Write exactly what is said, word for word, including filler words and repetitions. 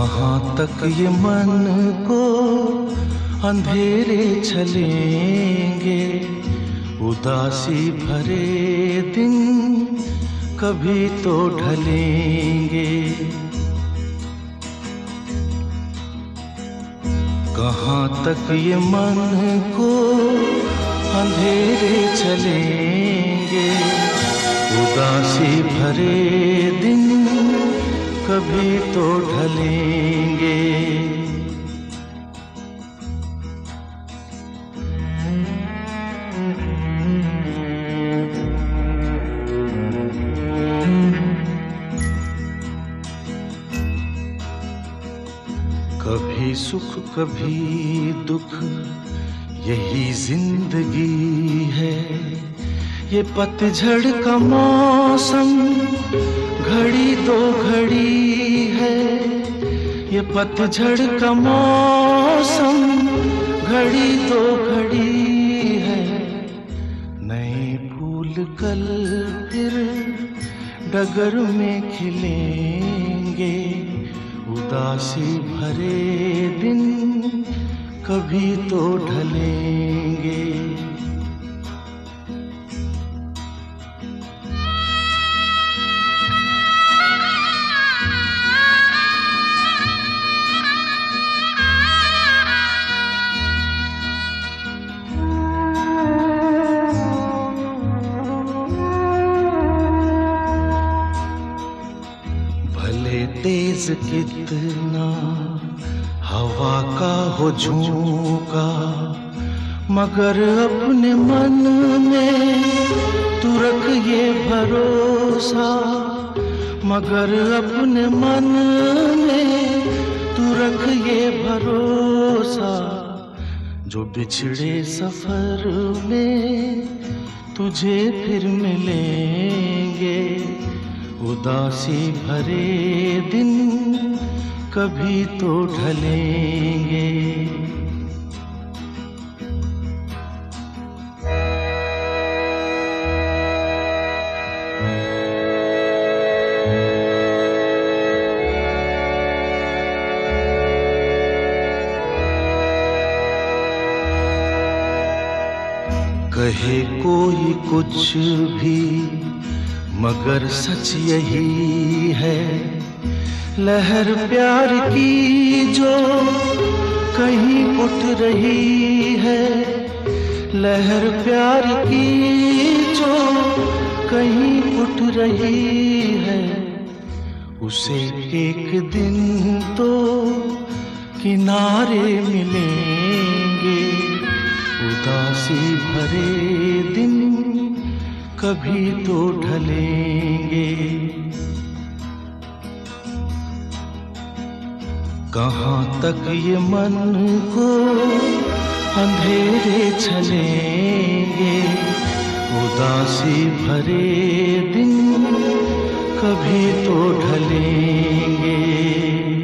कहाँ तक ये मन को अंधेरे चलेंगे, उदासी भरे दिन कभी तो ढलेंगे। कहाँ तक ये मन को अंधेरे चलेंगे, उदासी भरे दिन कभी तो ढलेंगे। कभी सुख कभी दुख यही जिंदगी है, ये पतझड़ का मौसम घड़ी दो घड़ी है। ये पतझड़ का मौसम घड़ी दो घड़ी है। नए फूल कल फिर डगर में खिलेंगे, उदासी भरे दिन कभी तो ढलेंगे। तेज कितना हवा का हो झोंका, मगर अपने मन में तू रख ये भरोसा, मगर अपने मन में तू रख ये भरोसा। जो बिछड़े सफर में तुझे फिर मिलेंगे, उदासी भरे दिन कभी तो ढलेंगे। कहे कोई कुछ भी मगर सच यही है, लहर प्यार की जो कहीं उठ रही है, लहर प्यार की जो कहीं उठ रही है। उसे एक दिन तो किनारे मिलेंगे, उदासी भरे दिन कभी तो ढलेंगे। कहाँ तक ये मन को अंधेरे चलेंगे, उदासी भरे दिन कभी तो ढलेंगे।